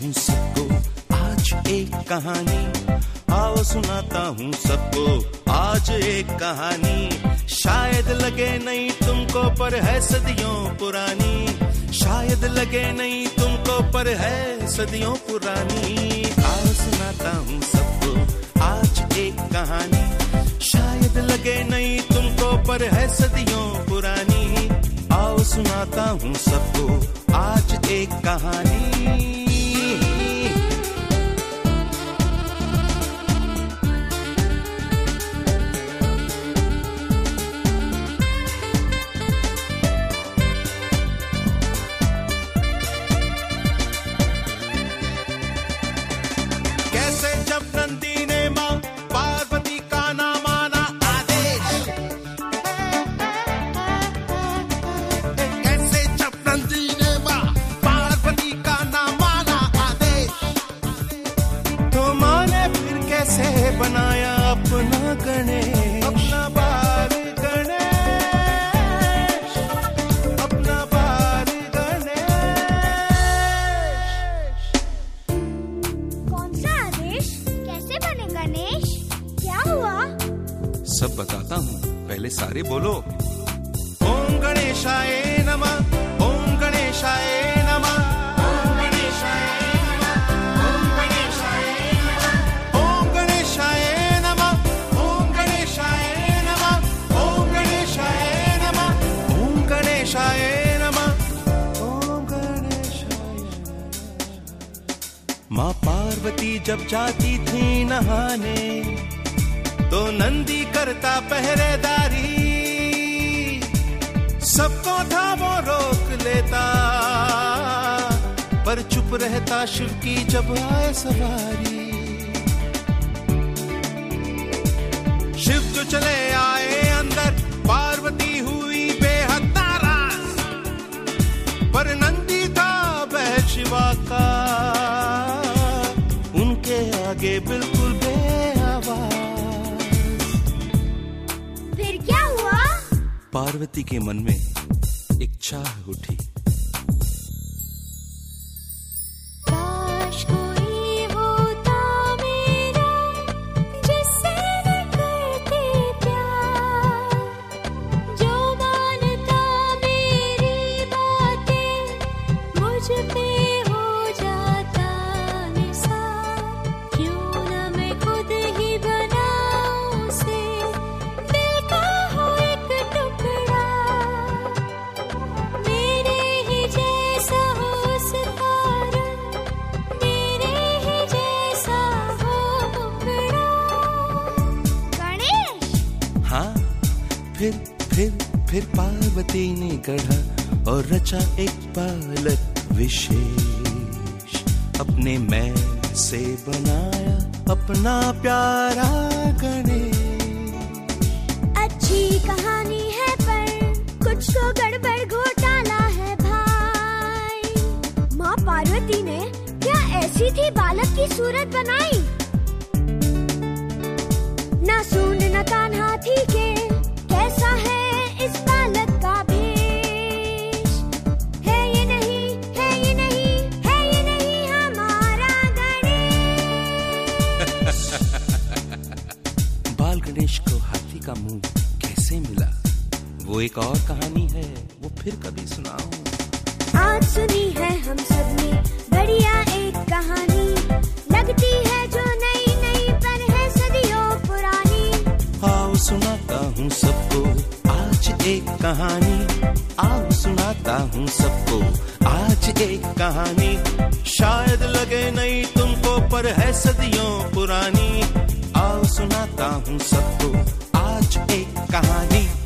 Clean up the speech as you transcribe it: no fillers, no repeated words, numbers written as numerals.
हूँ सबको आज एक कहानी, आओ सुनाता हूँ सबको आज एक कहानी। शायद लगे नहीं तुमको पर है सदियों पुरानी, शायद लगे नहीं तुमको पर है सदियों पुरानी। आओ सुनाता हूँ सबको आज एक कहानी, शायद लगे नहीं तुमको पर है सदियों पुरानी। आओ सुनाता हूँ सबको आज एक कहानी। बनाया अपना गणेश, अपना बाल गणेश, अपना बाल गणेश। कौन सा आदेश? कैसे बने गणेश? क्या हुआ? सब बताता हूँ, पहले सारे बोलो। ओम गणेशाय नमः, ओम गणेशाय नमः, ओम गणेशाय माँ पार्वती जब जाती थी नहाने तो नंदी करता पहरेदारी, सबको था वो रोक लेता पर चुप रहता शिव की जब आए सवारी। शिव जो चले आए अंदर, पार्वती हुई बेहद नाराज, पर नंदी था वह शिवा का, आगे बिल्कुल बेआवाज। फिर क्या हुआ? पार्वती के मन में एक चाह उठी, काश कोई होता मेरा जिससे मैं करती प्यार, जो मानता मेरी बातें मुझ पे फिर पार्वती ने गढ़ा और रचा एक बालक विशेष, अपने मैल से बनाया अपना प्यारा गणेश। अच्छी कहानी है पर कुछ तो गड़बड़ घोटाला है भाई। माँ पार्वती ने क्या ऐसी थी बालक की सूरत बनाई? ना सूंड न कान हाथी के, कैसा है इस बालक का भेष? है ये नहीं, है ये नहीं, है ये नहीं हमारा गणेश। बाल गणेश को हाथी का मुंह कैसे मिला, वो एक और कहानी है, वो फिर कभी सुनाऊं। आज सुनी है हम सबने बढ़िया एक कहानी, लगती है जो नई नई पर है सदियों पुरानी। आओ सुनाता हूँ सबको आज एक कहानी, आओ सुनाता हूँ सबको आज एक कहानी। शायद लगे नहीं तुमको पर है सदियों पुरानी। आओ सुनाता हूँ सबको आज एक कहानी।